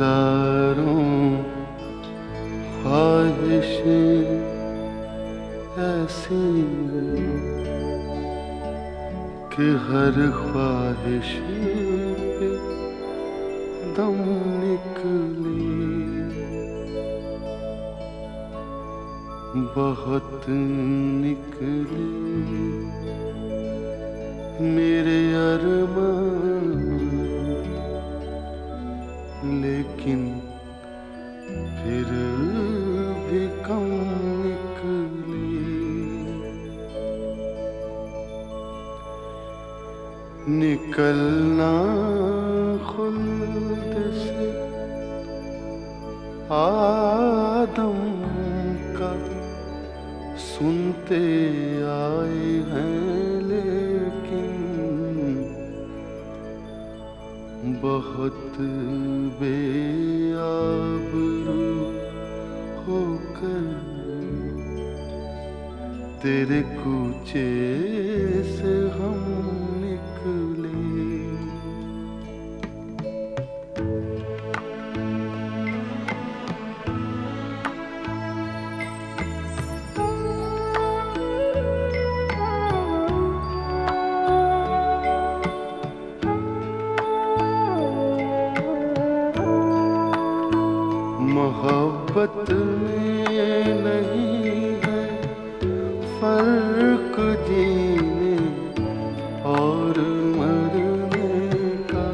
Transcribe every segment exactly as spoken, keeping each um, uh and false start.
हजारों ख्वाहिशें ऐसी कि हर ख्वाहिश पे दम निकली, बहुत निकली मेरे अरमान, लेकिन फिर भी कम निकली। निकलना खुल्द से आदम का सुनते आए हैं, लेकिन बहुत बेआबरू होकर तेरे कूचे से हम निकले। मोहब्बत में नहीं है फर्क जीने और मरने का,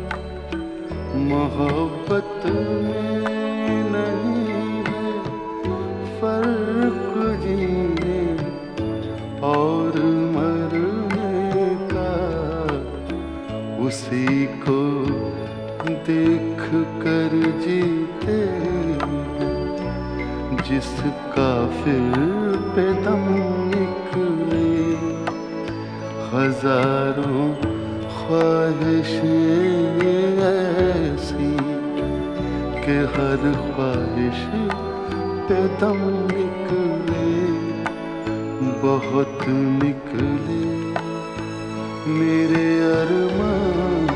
मोहब्बत में नहीं है फर्क जीने और मरने का। उसी को देख कर जीते जिसका फिर पे दम निकले। हजारों ख्वाहिशें ऐसी कि हर ख्वाहिश पे दम निकले, बहुत निकले मेरे अरमान,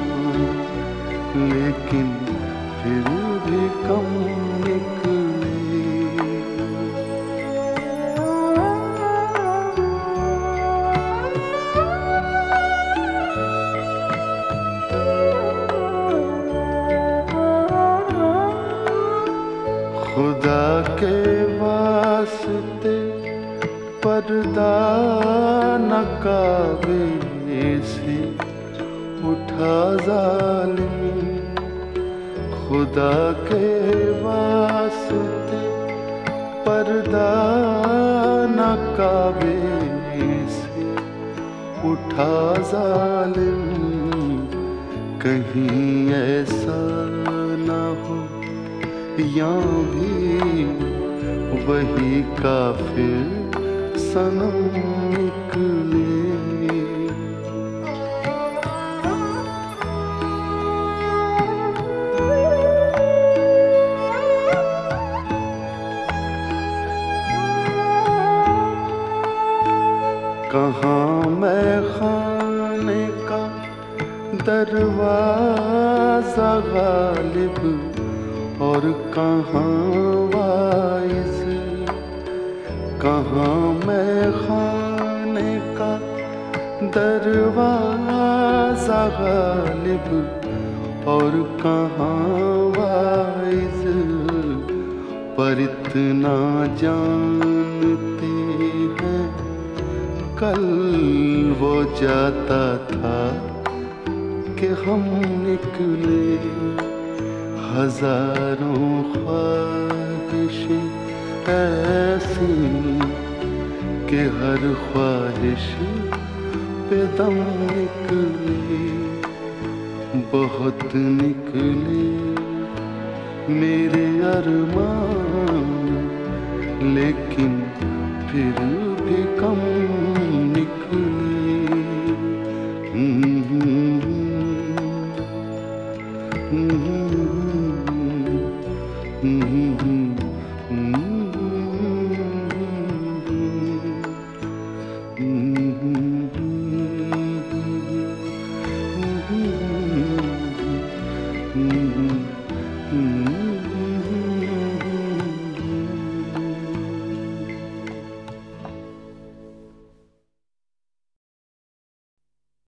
लेकिन फिर भी कम निकले। खुदा के वास्ते पर्दा नकाबे से उठा जालिम, खुदा के वास्ते पर्दा नकाबे से उठा जालिम। कहीं ऐसा ना हो या भी वही काफिर सनम निकले। कहाँ मैं खाने का दरवाजा गालिब और कहाँ वाइज, कहाँ मैं खाने का दरवाजा गालिब और कहाँ वाइज। पर इतना जानते हैं कल वो जाता था कि हम निकले। हजारों ख्वाहिशें ऐसी कि हर ख्वाहिश पे दम निकले, बहुत निकले मेरे अरमान, लेकिन फिर भी कम निकले।